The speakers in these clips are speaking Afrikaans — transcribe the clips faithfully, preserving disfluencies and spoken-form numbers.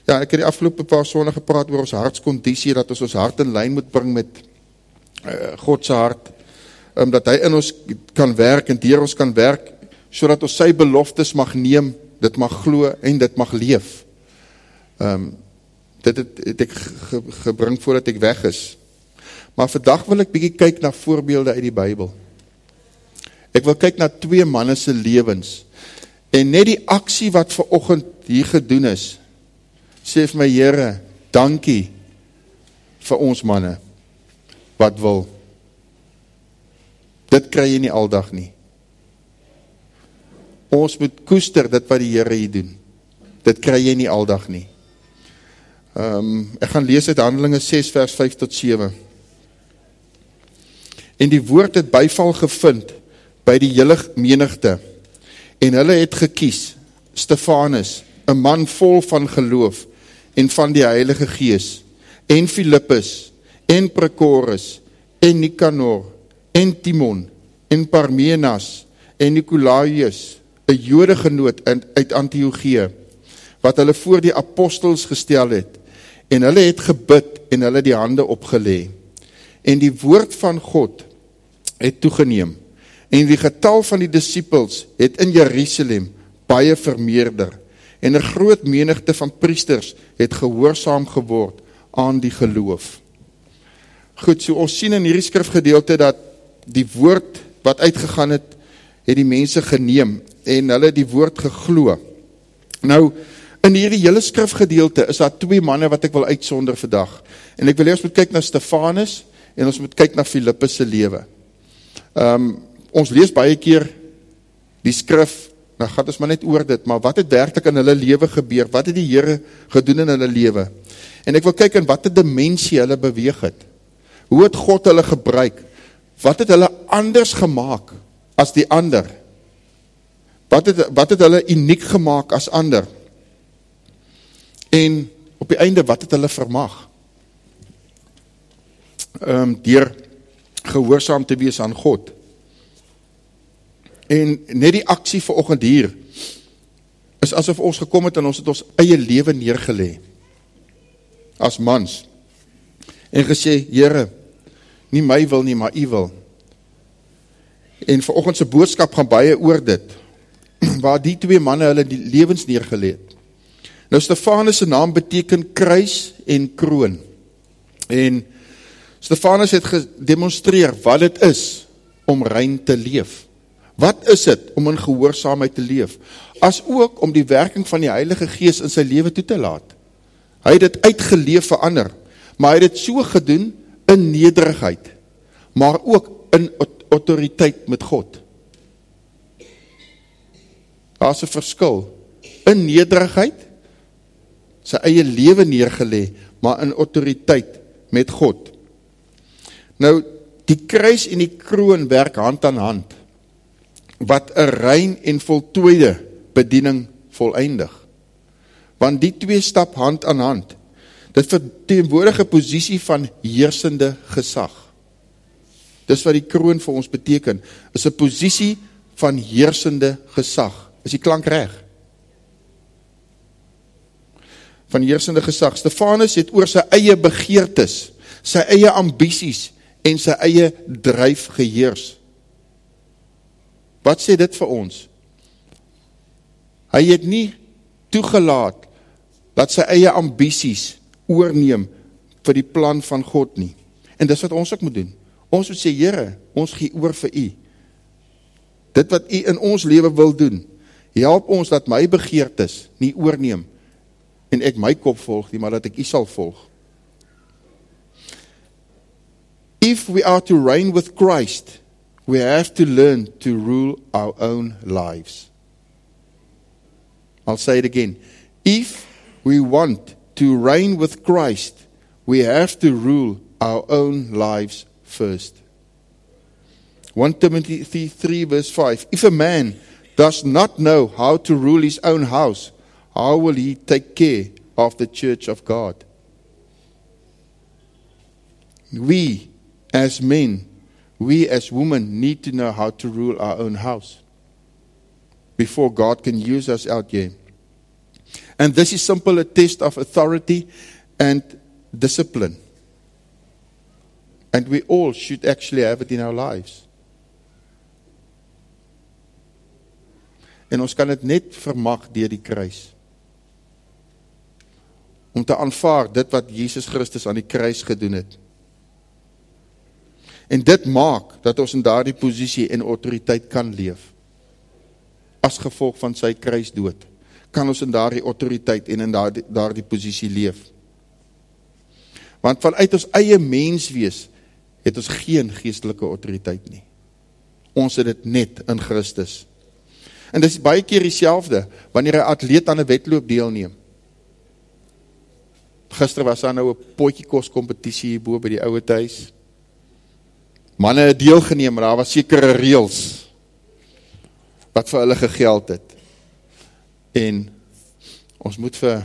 Ja, ek het die afgelope paar sonde gepraat oor ons hartskondisie, dat ons ons hart in lyn moet bring met uh, God se hart, um, dat hy in ons kan werk en deur ons kan werk, sodat ons sy beloftes mag neem, dit mag glo en dit mag leef. Um, dit het, het ek ge, gebring voordat ek weg is. Maar vandag wil ek bietjie kyk na voorbeelde uit die Bybel. Ek wil kyk na twee manne se lewens, en net die aksie wat vanoggend hier gedoen is, sê vir my Here, dankie vir ons manne, wat wil. Dit kry jy nie aldag nie. Ons moet koester dit wat die Here hier doen. Dit kry jy nie aldag nie. Um, ek gaan lees uit Handelinge ses vers vyf tot sewe. En die woord het byval gevind by die hele menigte, en hulle het gekies Stefanus, 'n man vol van geloof en van die Heilige Gees, en Philippus, en Prochorus, en Nicanor, en Timon, en Parmenas, en Nicolaas, 'n Jodegenoot uit Antiochië, wat hulle voor die apostels gestel het, en hulle het gebid, en hulle die hande opgelê. En die woord van God het toegeneem, en die getal van die disippels het in Jerusalem baie vermeerder, en 'n groot menigte van priesters het gehoorsaam geword aan die geloof. Goed, so ons sien in hierdie skrifgedeelte dat die woord wat uitgegaan het, het die mense geneem, en hulle die woord geglo. Nou, in hierdie hele skrifgedeelte is daar twee manne wat ek wil uitsonder vandag, en ek wil eers moet kyk na Stefanus, en ons moet kyk na Philippus se lewe. Um, ons lees baie keer die skrif, nou gaat ons maar net oor dit, maar wat het werkelijk in hulle lewe gebeur, wat het die Here gedoen in hulle lewe, en ek wil kyk in wat het dimensie hulle beweeg het, hoe het God hulle gebruik, wat het hulle anders gemaak as die ander, wat het, wat het hulle uniek gemaak as ander, en op die einde, wat het hulle vermag, um, deur gehoorsaam te wees aan God. En net die aksie vanoggend hier, is asof ons gekom het en ons het ons eie lewe neergelê, as mans, en gesê, Here, nie my wil nie, maar U wil. En vanoggend se boodskap gaan baie oor dit, waar die twee manne hulle die lewens neergelê het. Nou Stefanus se naam beteken kruis en kroon, en Stefanus het gedemonstreer wat het is om rein te leef. Wat is het om in gehoorsaamheid te leef? As ook om die werking van die Heilige Gees in sy lewe toe te laat. Hy het dit uitgeleef vir ander, maar hy het dit so gedoen in nederigheid, maar ook in autoriteit met God. Daar is 'n verskil. In nederigheid, sy eie lewe neergelê, maar in autoriteit met God. Nou, die kruis en die kroon werk hand aan hand, wat 'n rein en voltooide bediening voleindig. Want die twee stap hand aan hand. Dit verteenwoordig 'n posisie van heersende gesag. Dis wat die kroon vir ons beteken, is 'n posisie van heersende gesag. Is die klank reg? Van heersende gesag. Stefanus het oor sy eie begeertes, sy eie ambisies en sy eie dryf geheers. Wat sê dit vir ons? Hy het nie toegelaat dat sy eie ambisies oorneem vir die plan van God nie. En dis wat ons ook moet doen. Ons moet sê, Here, ons gee oor vir U. Dit wat U in ons lewe wil doen, help ons dat my begeertes nie oorneem en ek my kop volg nie, maar dat ek U sal volg. If we are to reign with Christ, we have to learn to rule our own lives. I'll say it again. If we want to reign with Christ, we have to rule our own lives first. First Timothy three verse five. If a man does not know how to rule his own house, how will he take care of the church of God? We as men, we as women need to know how to rule our own house before God can use us out here. And this is simply a test of authority and discipline. And we all should actually have it in our lives. En ons kan dit net vermag deur die kruis. Om te aanvaar dit wat Jesus Christus aan die kruis gedoen het. En dit maak dat ons in daardie posisie en autoriteit kan leef. As gevolg van sy kruisdood, kan ons in daardie autoriteit en in daardie, daardie posisie leef. Want vanuit ons eie menswees het ons geen geestelike autoriteit nie. Ons het dit net in Christus. En dit is baie keer dieselfde, wanneer 'n atleet aan 'n wedloop deelneem. Gister was daar nou 'n potjiekos kompetisie hierbo by die ouer huis. Manne het deelgeneem, maar daar was sekere reëls wat vir hulle gegeld het. En ons moet vir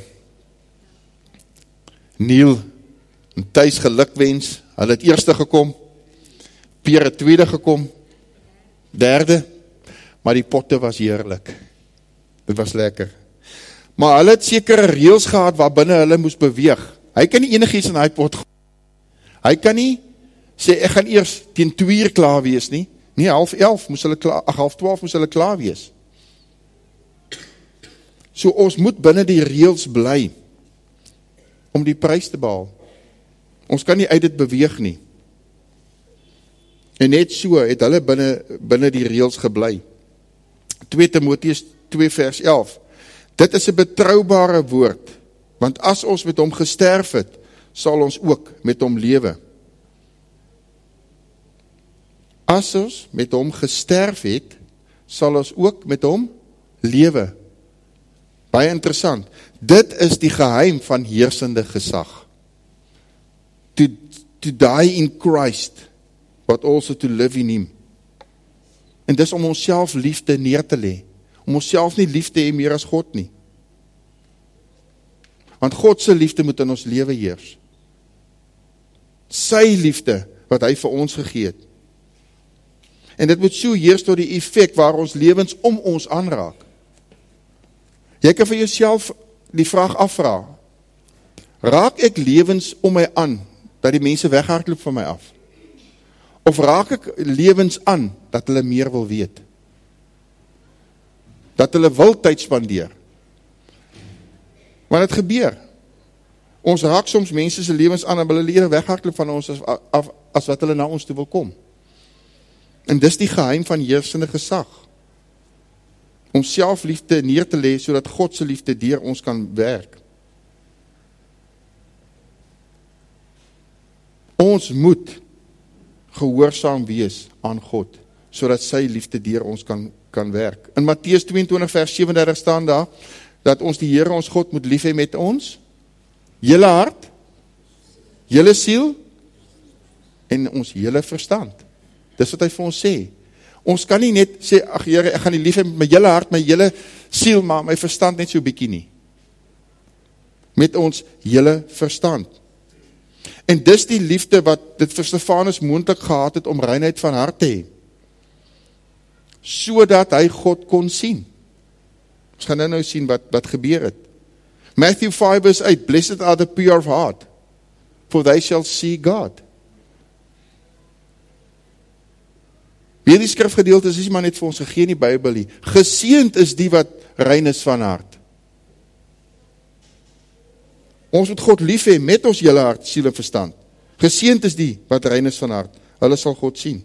Neil en Thys gelukwens. Hulle het eerste gekom, Pierre het tweede gekom, derde, maar die potte was heerlik. Dit was lekker. Maar hulle het sekere reëls gehad waar binne hulle moes beweeg. Hy kan nie enigiets in hy pot gooi. Hy kan nie sê, ek gaan eers teen twee uur klaar wees nie. Nee, half elf moes hulle klaar, ach, half twaalf moes hulle klaar wees. So ons moet binne die reëls bly, om die prys te behaal. Ons kan nie uit dit beweeg nie. En net so het hulle binne, binne die reëls gebly. twee Timoteus twee vers elf. Dit is 'n betroubare woord, want as ons met hom gesterf het, sal ons ook met hom lewe. As ons met hom gesterf het, sal ons ook met hom lewe. Baie interessant. Dit is die geheim van heersende gesag. To, to die in Christ, but also to live in him. En dis om onsself liefde neer te lê, om onsself nie lief te hê meer as God nie. Want God se liefde moet in ons lewe heers. Sy liefde wat hy vir ons gegee het. En dit moet so heers tot die effek waar ons lewens om ons aanraak. Jy kan vir jouself die vraag afvra, raak ek lewens om my aan, dat die mense weghardloop van my af? Of raak ek lewens aan, dat hulle meer wil weet? Dat hulle wil tyd spandeer? Want het gebeur. Ons raak soms mense se lewens aan, en hulle leren weghardloop van ons, as, as, as wat hulle na ons toe wil kom. En dis die geheim van heersende gesag. Om selfliefde neer te lê, sodat God se liefde deur ons kan werk. Ons moet gehoorsaam wees aan God, sodat sy liefde deur ons kan, kan werk. In Matteus tweeëntwintig vers sewendertig staan daar, dat ons die Here ons God moet lief hê met ons, hele hart, hele siel, en ons hele verstand. Dis wat hy vir ons sê. Ons kan nie net sê, ag Here, ek gaan die lief hê met my hele hart, my hele siel, maar my verstand net so bietjie nie. Met ons hele verstand. En dis die liefde wat dit vir Stefanus moontlik gehad het om reinheid van hart te hê. Sodat hy God kon sien. Ons gaan nou nou sien wat, wat gebeur het. Matthew five verse eight, blessed are the pure of heart, for they shall see God. Weer die skrifgedeeltes is maar net vir ons gegee in die Bybel nie. Geseënd is die wat rein is van hart. Ons moet God lief hê met ons hele hart, siel en verstand. Geseënd is die wat rein is van hart. Hulle sal God sien.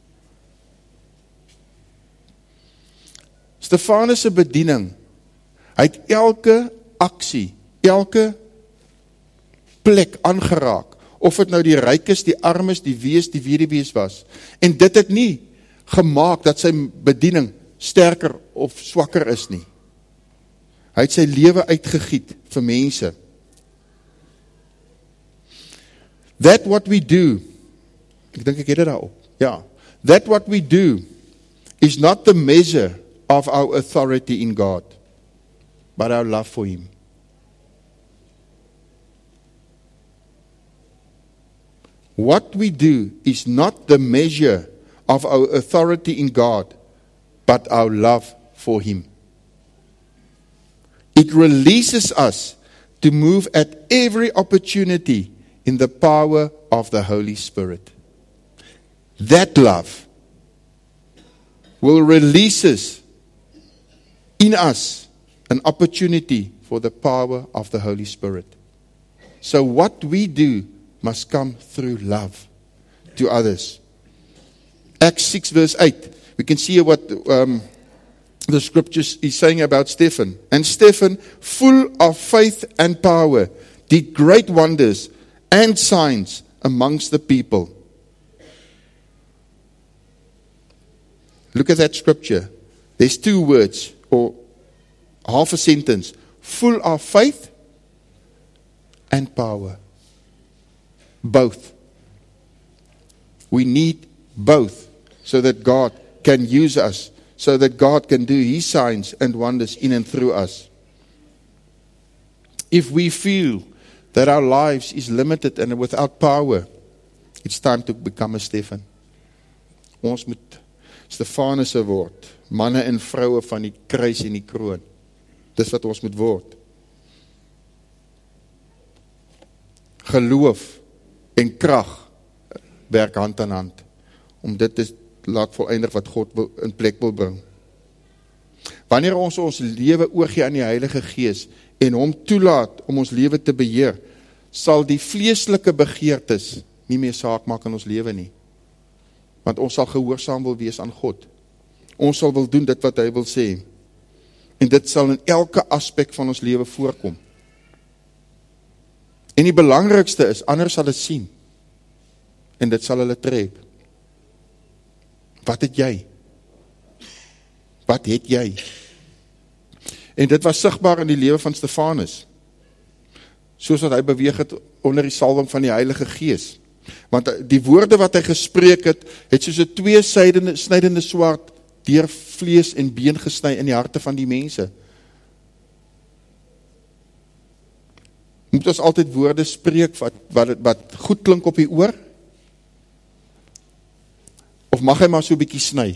Stefanus se bediening, hy het elke aksie, elke plek aangeraak, of het nou die rykes, die armes, die wees, die weduwees was. En dit het nie gemaak dat sy bediening sterker of swakker is nie. Hy het sy lewe uitgegiet vir mense. That what we do, ek dink ek het dit daarop, ja, that what we do is not the measure of our authority in God, but our love for him. What we do is not the measure of our authority in God, but our love for him. It releases us to move at every opportunity in the power of the Holy Spirit. That love will release us in us an opportunity for the power of the Holy Spirit. So what we do must come through love to others. Acts six verse eight. We can see what um, the scriptures is saying about Stephen. And Stephen, full of faith and power, did great wonders and signs amongst the people. Look at that scripture. There's two words, or half a sentence. Full of faith and power. Both. We need both so that God can use us, so that God can do His signs and wonders in and through us. If we feel that our lives is limited and without power, it's time to become a Stephen. Ons moet Stefanus word, manne en vroue van die kruis en die kroon. Dis wat ons moet word. Geloof en krag werk hand aan hand, om dit te laat voleindig wat God wil, in plek wil bring. Wanneer ons ons lewe oorgee aan die Heilige Gees en hom toelaat om ons lewe te beheer, sal die vleeslike begeertes nie meer saak maak in ons lewe nie. Want ons sal gehoorsaam wil wees aan God. Ons sal wil doen dit wat hy wil sê. En dit sal in elke aspek van ons lewe voorkom. En die belangrikste is, ander sal dit sien. En dit sal hulle trek. Wat het jy? Wat het jy? En dit was sigbaar in die lewe van Stefanus. Soos wat hy beweeg het onder die salwing van die Heilige Gees. Want die woorde wat hy gespreek het, het soos 'n twee-snydende snydende swaard deur vlees en been gesny in die harte van die mense. Moet ons altyd woorde spreek wat, wat, wat goed klink op die oor? Of mag hy maar so 'n bietjie sny?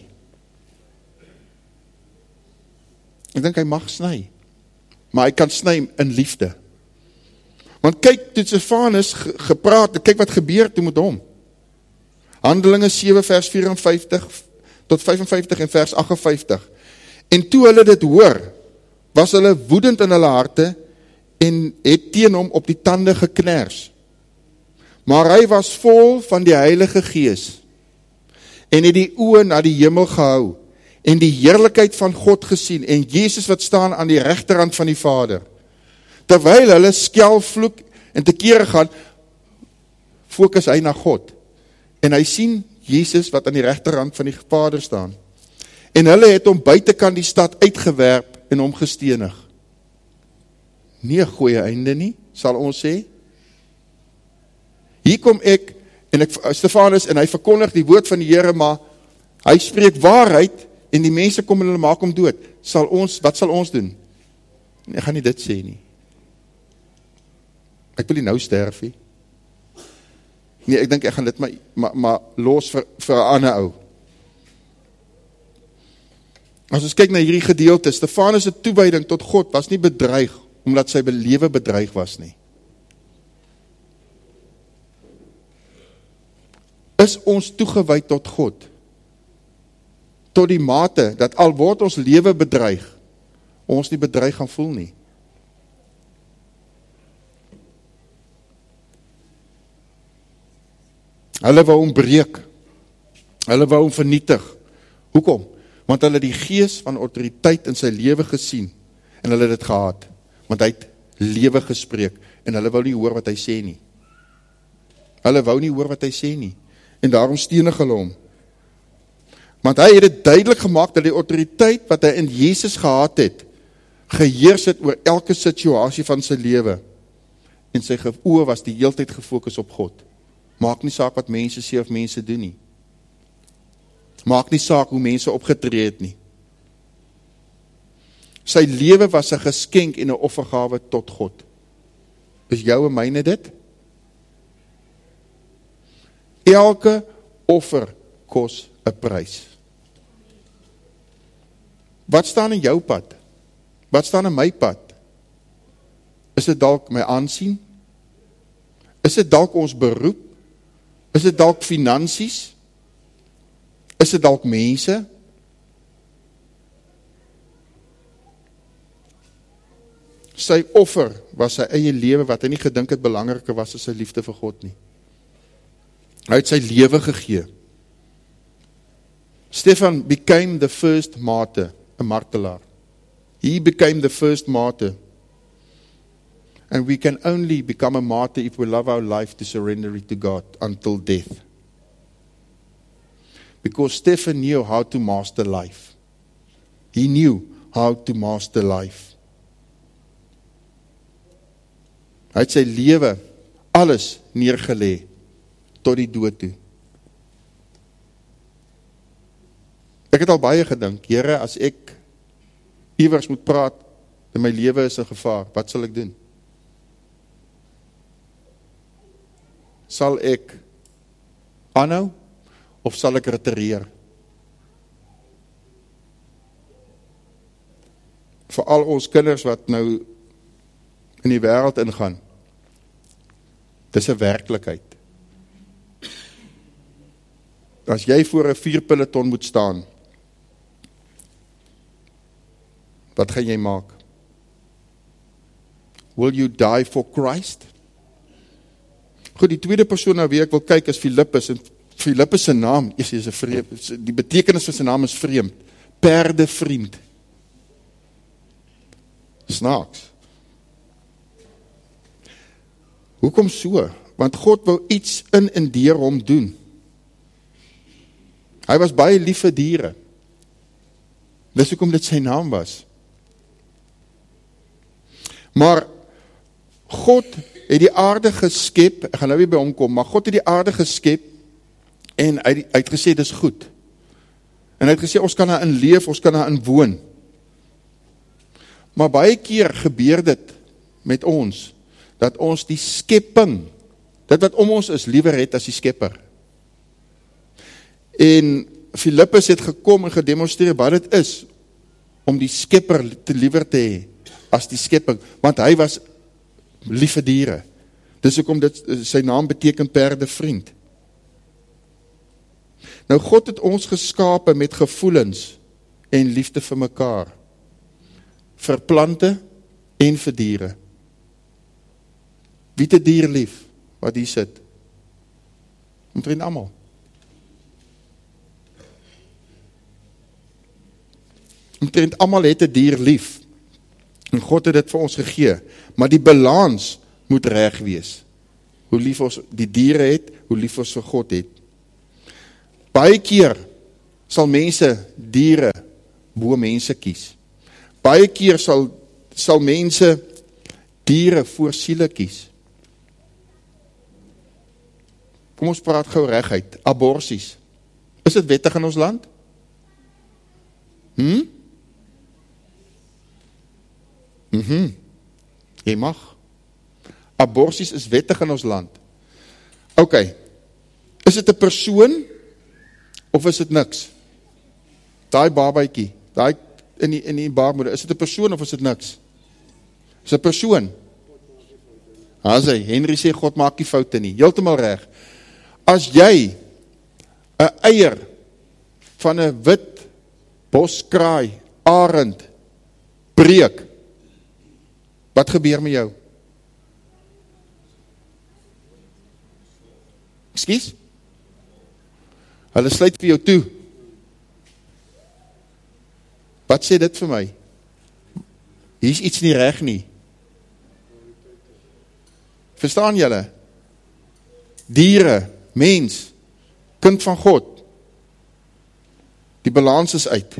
Ek dink hy mag sny. Maar hy kan sny in liefde. Want kyk, toe Stefanus ge, gepraat, kyk wat gebeur toe met hom. Handelinge sewe vers vyf-en-vyftig tot vyf-en-vyftig en vers agt-en-vyftig. En toe hulle dit hoor, was hulle woedend in hulle harte en het teen hom op die tande gekners. Maar hy was vol van die Heilige Gees en het die oë na die hemel gehou en die heerlikheid van God gesien en Jesus wat staan aan die regterhand van die Vader. Terwyl hulle skel, vloek en tekere gaan, fokus hy na God. En hy sien Jesus wat aan die regterhand van die Vader staan. En hulle het hom buitekant die stad uitgewerp en hom gestenig. Nie 'n goeie einde nie, sal ons sê. Hier kom ek, en ek, Stefanus, en hy verkondig die woord van die Here, maar hy spreek waarheid, en die mense kom en hulle maak hom dood. Sal ons, wat sal ons doen? Ek gaan nie dit sê nie. Ek wil nie nou sterf nie. Nee, ek dink ek gaan dit maar, maar, maar los vir, vir 'n ander ou. As ons kyk na hierdie gedeelte, Stefanus se toewyding tot God was nie bedreig, omdat sy lewe bedreig was nie. Is ons toegewyd tot God, tot die mate, dat al word ons lewe bedreig, ons nie bedreig gaan voel nie. Hulle wou hom breek, hulle wou hom vernietig. Hoekom? Want hulle die gees van autoriteit in sy lewe gesien, en hulle het dit gehad, want hy het lewe gespreek, en hulle wou nie hoor wat hy sê nie. Hulle wou nie hoor wat hy sê nie, en daarom stenig hulle hom. Want hy het dit duidelik gemaak, dat die autoriteit wat hy in Jesus gehad het, geheers het oor elke situasie van sy lewe, en sy oë was die heeltyd gefokus op God. Maak nie saak wat mense sê of mense doen nie. Maak nie saak hoe mense opgetree het nie. Sy lewe was 'n geskenk en 'n offergawe tot God. Is jou en myne dit? Elke offer kos 'n prys. Wat staan in jou pad? Wat staan in my pad? Is dit dalk my aansien? Is dit dalk ons beroep? Is dit dalk finansies? Is dit dalk mense? Sy offer was sy eie lewe wat hy nie gedink het belangriker was as sy liefde vir God nie. Hy het sy lewe gegee. Stephen became the first martyr, 'n martelaar. He became the first martyr. And we can only become a martyr if we love our life to surrender it to God until death. Because Stephen knew how to master life. He knew how to master life. Hy het sy lewe alles neergelê tot die dood toe. Ek het al baie gedink, Here, as ek iewers moet praat, en my lewe is in gevaar, wat sal ek doen? Sal ek aanhou, of sal ek retireer? Vir al ons kinders wat nou in die wêreld ingaan, dis 'n werklikheid. As jy voor 'n vuurpeloton moet staan, wat gaan jy maak? Will you die for Christ? Goed, die tweede persoon na wie ek wil kyk is Filippus, en Filippus se naam, is, is vreemd, die betekenis van sy naam is vreemd, perde vriend. Snaaks. Hoekom so? Want God wou iets in en deur hom doen. Hy was baie lief vir diere. Dis hoekom dit sy naam was. Maar God het die aarde geskep, ek gaan nou weer by hom kom, maar God het die aarde geskep en hy, hy het gesê, dis goed. En hy het gesê, ons kan daarin leef, ons kan daarin woon. Maar baie keer gebeur dit met ons, dat ons die skepping, dit wat om ons is, liewer het as die skepper. En Filippus het gekom en gedemonstreer wat dit is, om die skepper te liewer te hê, as die skepping, want hy was lief vir diere. Dis hoekom dit, sy naam beteken perde vriend. Nou God het ons geskape met gevoelens en liefde vir mekaar. Vir plante en vir diere. Wie het 'n dier lief, wat hier sit? Omtrent almal. Omtrent almal het 'n dier lief. En God het dit vir ons gegee. Maar die balans moet reg wees. Hoe lief ons die diere het, hoe lief ons vir God het. Baie keer sal mense diere bo mense kies. Baie keer sal, sal mense diere voor siele kies. Kom ons praat gou reguit. Aborsies. Is dit wettig in ons land? Hm? Mhm. Jy mag. Aborsies is wettig in ons land. Ok. Is dit 'n persoon of is dit niks? Daai babatjie, daai in die in die baarmoeder, is dit 'n persoon of is dit niks? Is 'n persoon. As hy Henry sê God maak nie foute nie, heeltemal reg. As jy 'n eier van 'n wit boskraai, arend breek, wat gebeur met jou? Ekskuus? Hulle sluit vir jou toe. Wat sê dit vir my? Hier is iets nie reg nie. Verstaan julle? Diere, mens, kind van God. Die balans is uit.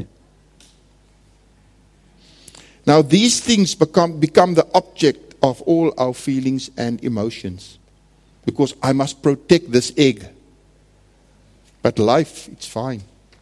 Now these things become, become the object of all our feelings and emotions. Because I must protect this egg. But life, it's fine.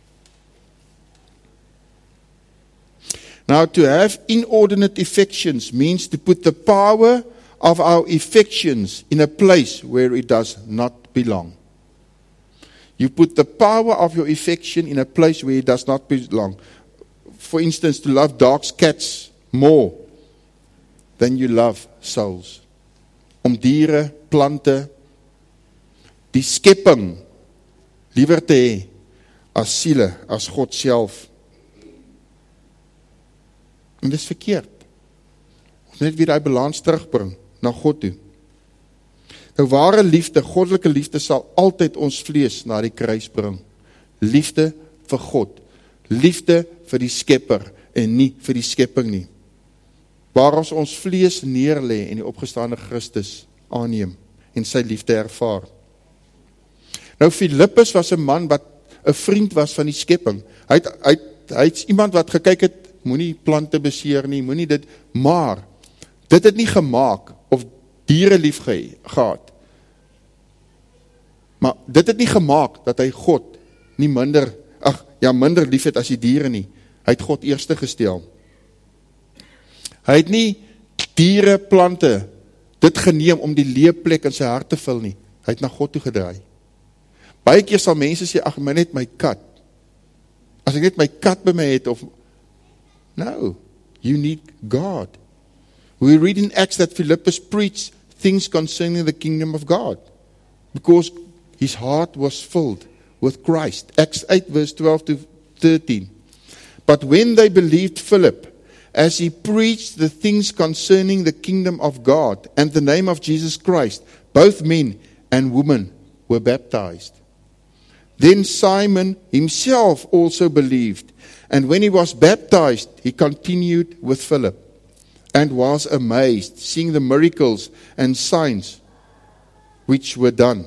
Now to have inordinate affections means to put the power of our affections in a place where it does not belong. You put the power of your affection in a place where it does not belong. For instance, to love dogs, cats more than you love souls. Om diere, plante, die skepping liewer te hê as siele, as God self. En dis verkeerd. Ons net weer die balans terugbring na God toe. Nou ware liefde, goddelike liefde sal altyd ons vlees na die kruis bring. Liefde vir God. Liefde vir die skepper en nie vir die skepping nie. Waar ons ons vlees neerlê en die opgestaande Christus aanneem en sy liefde ervaar. Nou Filippus was 'n man wat 'n vriend was van die skepping. Hy het, hy het, hy het iemand wat gekyk het, moenie plante beseer nie, moenie dit, maar dit het nie gemaak of diere lief ge, gehad. Maar dit het nie gemaak dat hy God nie minder, ag ja, minder lief het as die diere nie. Hy het God eerste gestel. Hy het nie diere, plante, dit geneem om die leeplek in sy hart te vul nie. Hy het na God toe gedraai. Baie keer sal mense sê, ag, maar net my kat. As ek net my kat by my het, of, no, you need God. We read in Acts that Philippus preached things concerning the kingdom of God, because his heart was filled with Christ. Acts eight verse twelve to thirteen. But when they believed Philip, as he preached the things concerning the kingdom of God and the name of Jesus Christ, both men and women were baptized. Then Simon himself also believed, and when he was baptized, he continued with Philip, and was amazed, seeing the miracles and signs which were done.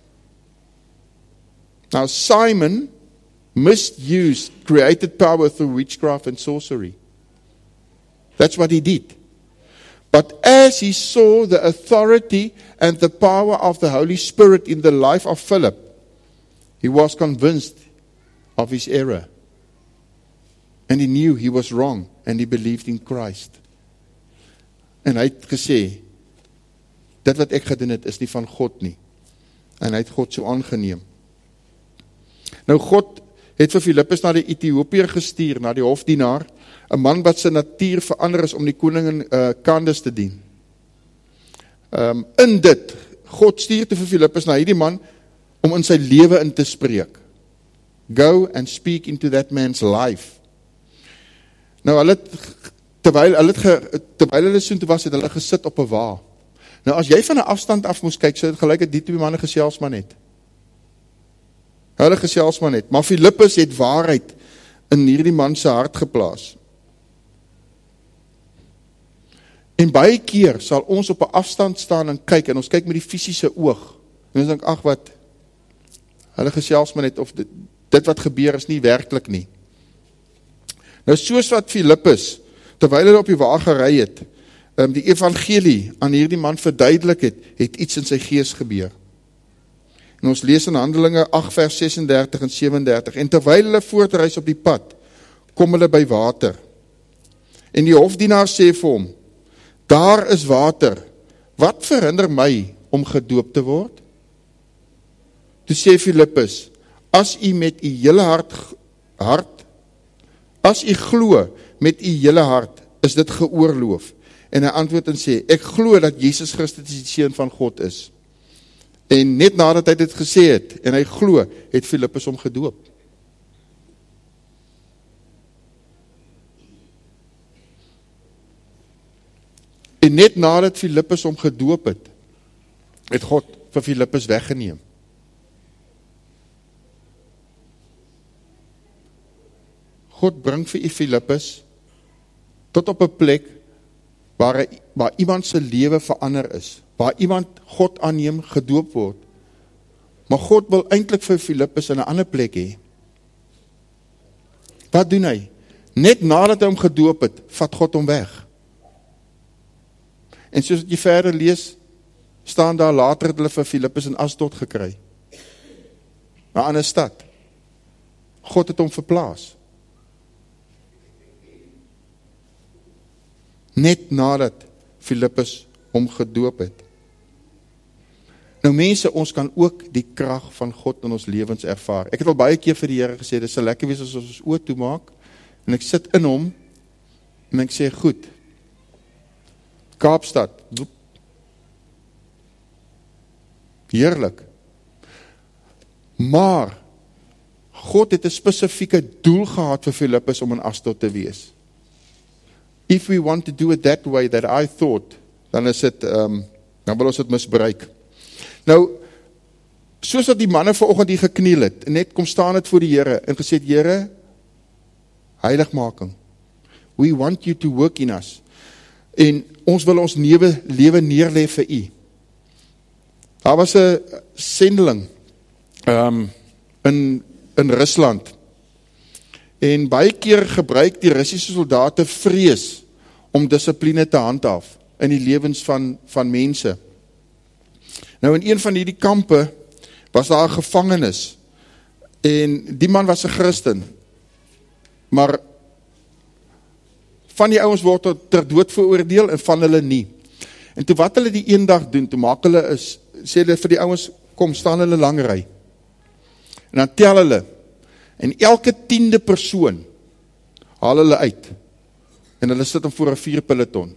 Now Simon misused created power through witchcraft and sorcery. That's what he did. But as he saw the authority and the power of the Holy Spirit in the life of Philip, he was convinced of his error. And he knew he was wrong, and he believed in Christ. En hy het gesê, dit wat ek gedoen het, is nie van God nie. En hy het God so aangeneem. Nou God het vir Filippus na die Ethiopiër gestuur, na die hofdienaar, 'n man wat sy natuur verander is om die koningin uh, Candace te dien. Um, in dit, God stuur toe vir Filippus na hierdie man, om in sy lewe in te spreek. Go and speak into that man's life. Nou, hulle het, terwyl hulle, het ge, terwyl hulle soontoe was, het hulle gesit op 'n wa. Nou, as jy van 'n afstand af moes kyk, so het gelyk het die twee manne gesels maar net. Hulle gesels maar net. Maar Filippus het waarheid in hierdie man se hart geplaas. En baie keer sal ons op 'n afstand staan en kyk, en ons kyk met die fisiese oog. En ons dink, ag wat, hulle gesels maar net, of dit, dit wat gebeur is nie werklik nie. Nou soos wat Filippus, terwyl hulle op die wa gery het, um, die evangelie aan hierdie man verduidelik het, het iets in sy gees gebeur. En ons lees in Handelinge agt vers sesendertig en sewendertig, en terwyl hulle voortreis op die pad, kom hulle by water. En die hofdienaar sê vir hom, daar is water, wat verhinder my om gedoop te word? Toe sê Filippus, as u met u hele hart, hart, as u glo met u hele hart, is dit geoorloof. En hy antwoord en sê, ek glo dat Jesus Christus die seun van God is. En net nadat hy dit gesê het, en hy glo, het Filippus hom gedoop. En net nadat Filippus hom gedoop het, het God vir Filippus weggeneem. God bring vir u Filippus tot op 'n plek waar, hy, waar iemand se lewe verander is, waar iemand God aanneem, gedoop word. Maar God wil eintlik vir Filippus in 'n ander plek hê. Wat doen hy? Net nadat hy hom gedoop het, vat God hom weg. En soos jy verder lees, staan daar later het hulle vir Filippus in Asdod gekry. 'n ander stad. God het hom verplaas. Net nadat Filippus hom gedoop het. Nou mense, ons kan ook die krag van God in ons lewens ervaar. Ek het al baie keer vir die Here gesê, dit sal lekker wees as ons ons oë toemaak, en ek sit in hom, en ek sê, goed, Kaapstad. Heerlik. Maar, God het 'n spesifieke doel gehad vir Filippus om in Asdod te wees. If we want to do it that way that I thought, dan is het, um, dan wil ons het misbruik. Nou, soos dat die manne vanoggend hier gekniel het, en net kom staan het voor die Here, en gesê het, Here, heiligmaking, we want you to work in us, en ons wil ons lewe, lewe neerlê vir u. Daar was 'n sendeling, um, in, in Rusland, en baie keer gebruik die Russiese soldate vrees om dissipline te handhaaf in die lewens van, van mense. Nou in een van die kampe was daar 'n gevangenis en die man was 'n Christen, maar van die ouens word ter dood veroordeel en van hulle nie. En toe wat hulle die een dag doen, toe maak hulle is, sê hulle vir die ouens, kom staan hulle lang ry. En dan tel hulle, en elke tiende persoon haal hulle uit, en hulle sit hom voor 'n vuurpeloton.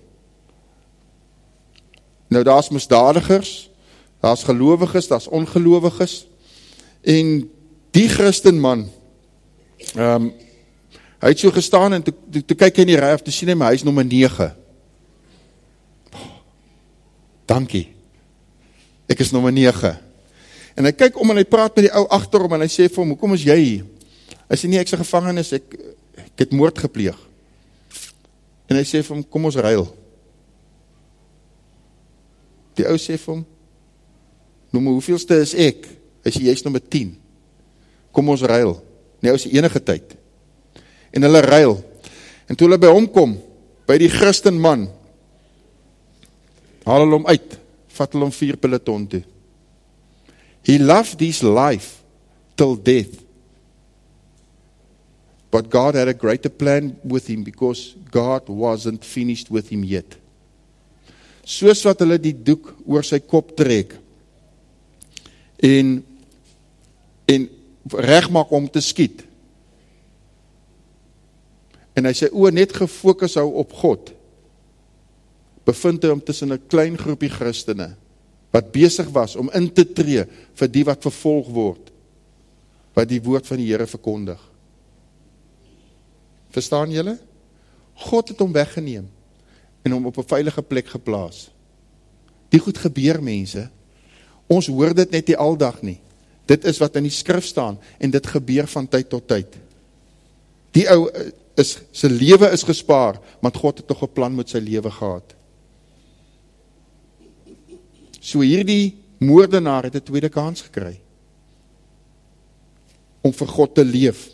Nou daar is misdadigers, daar is gelowiges, daar is ongelowiges, en die Christenman, um, hy het so gestaan, en toe, toe, toe kyk hy in die rij af, toe sien hy my, hy is nommer nege. Dankie, ek is nommer nege. En hy kyk om en hy praat met die ou agterom, en hy sê vir hom, hoekom is jy hier? Hy sê nie, ek is 'n gevangenis, ek, ek het moord gepleeg. En hy sê vir hom, kom ons ruil. Die ou sê vir hom, noem hoeveelste is ek? Hy sê, jy is nommer tien. Kom ons ruil. Nee, ou sê enige tyd. En hulle ruil. En toe hulle by hom kom, by die Christenman, haal hulle hom uit, vat hulle hom vier peloton toe. He loved his life till death. But God had a greater plan with him because God wasn't finished with him yet. Soos wat hulle die doek oor sy kop trek en, en regmaak om te skiet. En hy sy oë net gefokus hou op God, bevind hy hom tussen 'n klein groepie Christene, wat besig was om in te tree vir die wat vervolg word, wat die woord van die Here verkondig. Verstaan julle? God het hom weggeneem en hom op 'n veilige plek geplaas. Die goed gebeur, mense. Ons hoor dit net nie aldag nie. Dit is wat in die skrif staan en dit gebeur van tyd tot tyd. Die ou is, sy lewe is gespaar, want God het nog 'n plan met sy lewe gehad. So hierdie moordenaar het 'n tweede kans gekry om vir God te leef.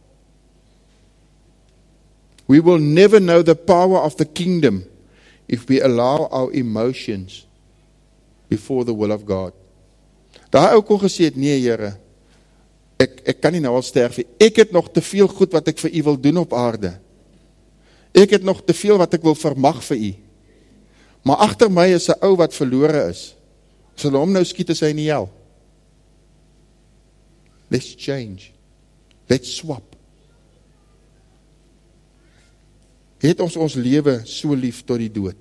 We will never know the power of the kingdom if we allow our emotions before the will of God. Daar ook al gesê het, nee Here, ek, ek kan nie nou al sterf, ek het nog te veel goed wat ek vir u wil doen op aarde. Ek het nog te veel wat ek wil vermag vir u. Maar agter my is 'n ou wat verlore is. As hulle hom nou skiet, is hy in die hel. Let's change. Let's swap. Het ons ons lewe so lief tot die dood.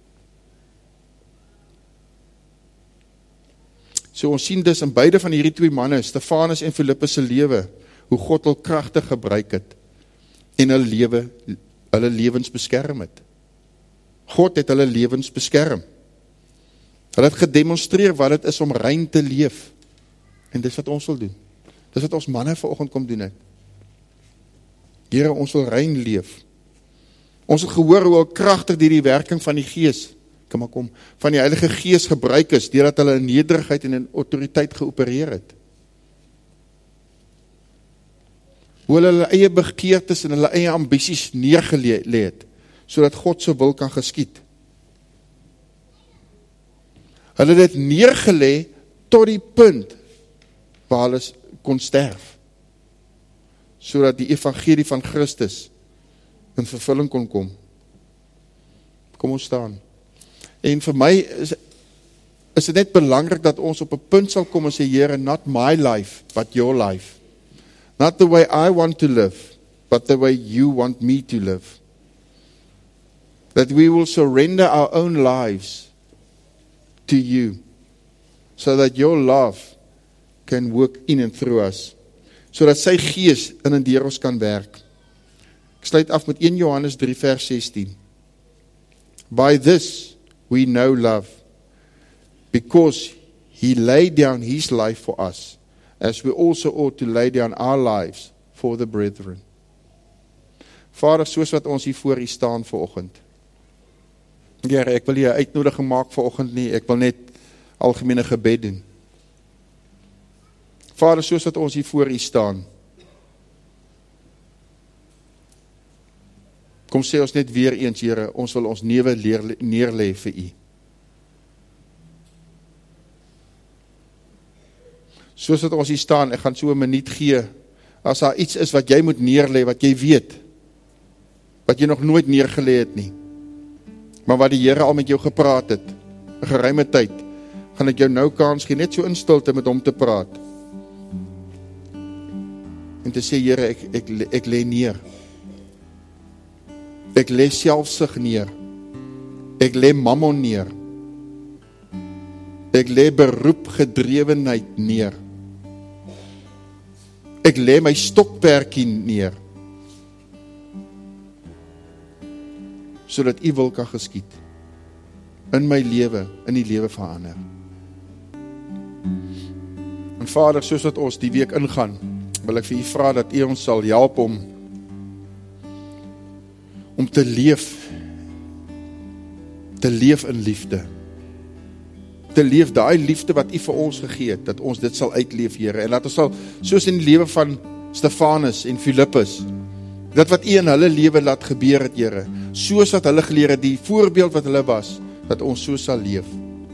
So ons sien dus in beide van hierdie twee manne, Stefanus en Filippus se lewe, hoe God hul kragtig gebruik het en hulle lewe, hulle lewens beskerm het. God het hulle lewens beskerm. Hulle het gedemonstreer wat het is om rein te leef. En dis wat ons wil doen. Dis wat ons manne vanoggend kom doen het. Here, ons wil rein leef. Ons het gehoor hoe al kragtig die, die werking van die Gees, kom maar kom, van die Heilige Gees gebruik is, deurdat hulle in nederigheid en in autoriteit geopereer het. Hoe hulle hulle eie begeertes en hulle eie ambisies neergelê het, sodat God se wil kan geskied. Hulle het dit neergelê tot die punt waar hulle kon sterf, sodat die evangelie van Christus in vervulling kon kom. Kom ons staan. En vir my is, is dit net belangrik dat ons op 'n punt sal kom en sê, Here, not my life, but your life. Not the way I want to live, but the way you want me to live. that we will surrender our own lives to you, so that your love can work in and through us, sodat sy gees in en deur ons kan werk. Ek sluit af met Eerste Johannes drie vers sestien. By this we know love, because he laid down his life for us, as we also ought to lay down our lives for the brethren. Vader, soos wat ons hier voor u staan vanoggend. Here, ek wil nie 'n uitnodiging maak vanoggend nie, ek wil net algemene gebed doen. Vader, soos wat ons hier voor u staan, kom sê ons net weer eens, Here, ons wil ons newe neerlê vir u. Soos wat ons hier staan, ek gaan so 'n minuut gee, as daar iets is wat jy moet neerlê, wat jy weet, wat jy nog nooit neergelê het nie, maar wat die Here al met jou gepraat het, 'n geruime tyd, gaan ek jou nou kans gee, net so in stilte met hom te praat, en te sê, Here, ek, ek, ek lê neer, ek lê selfsug neer, ek lê mammon neer, ek lê beroepgedrewenheid neer, ek lê my stokperkie neer, sodat u wil kan geskied, in my lewe, in die lewe van ander. En Vader, soos wat ons die week ingaan, wil ek vir u vra dat u ons sal help om, om te leef, te leef in liefde, te leef daai liefde wat u vir ons gegee het, dat ons dit sal uitleef, Here, en dat ons sal, soos in die lewe van Stefanus en Philippus, dat wat u in hulle lewe laat gebeur het, Here, soos wat hulle geleer het, die voorbeeld wat hulle was, dat ons so sal leef.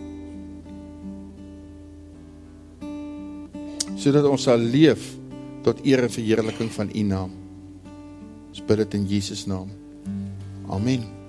Sodat ons sal leef tot eer en verheerliking van u naam. Ons bid dit in Jesus naam. Amen.